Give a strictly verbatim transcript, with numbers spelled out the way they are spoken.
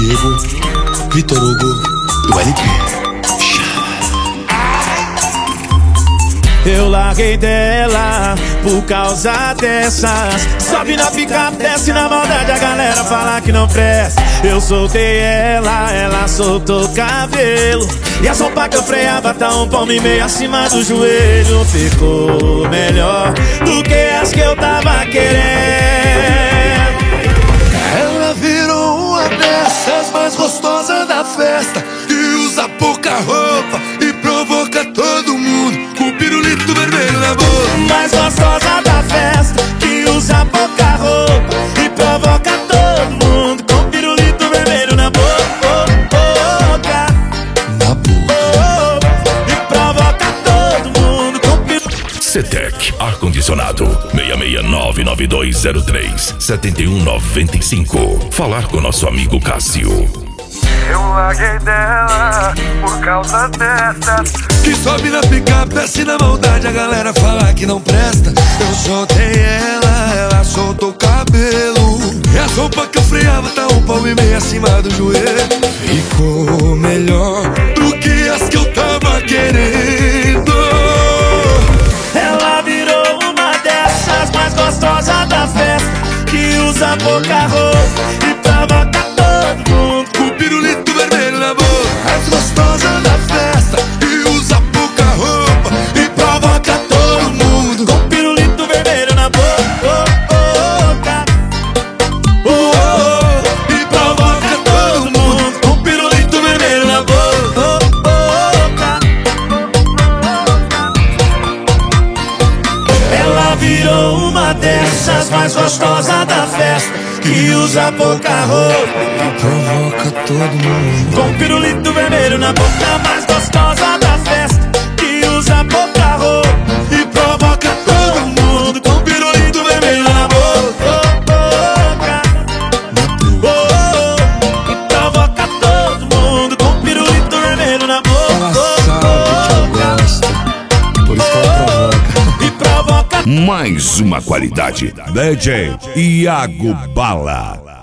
Diego, Vitor Hugo do L P. Eu larguei dela por causa dessas. Sobe na picape, desce na maldade, a galera fala que não presta. Eu soltei ela, ela soltou o cabelo, e a sopa que eu freava tá um palmo e meio acima do joelho. Ficou melhor do que as que eu tava querendo. Ela virou uma dessas mais gostosas da festa, que usa pouca roupa e provoca todo mundo com pirulito vermelho na boca. Mais gostosa da festa, que usa pouca roupa e provoca todo mundo com pirulito vermelho na boca. Na boca. E provoca todo mundo com pirulito. Cetec Ar-Condicionado seis seis nove nove dois zero três sete um nove cinco. Falar com nosso amigo Cássio. Eu larguei dela por causa dessas Que sobe na picape, desce na maldade, a galera fala que não presta. Eu soltei ela, ela soltou o cabelo, e a sopa que eu freava tá um palmo e meio acima do joelho. Ficou melhor do que as que eu tava querendo. Ela virou uma dessas mais gostosas da festa, que usa pouca roupa e provoca todo mundo Com pirulito vermelho na boca. Mais gostosa da festa, que usa pouca roupa e provoca todo mundo com pirulito vermelho na boca. Oh, oh, e provoca todo mundo com pirulito vermelho na boca. Ela virou uma dessas mais gostosas da festa, que usa pouca roupa e provoca todo mundo com pirulito vermelho na boca. Mais gostosa da festa, que usa pouca roupa e provoca todo mundo com pirulito vermelho na boca. Oh, e provoca todo mundo com pirulito vermelho na boca. Ela sabe que eu gosto, por isso que ela provoca. E provoca. Mais uma qualidade. D J Iago Bala.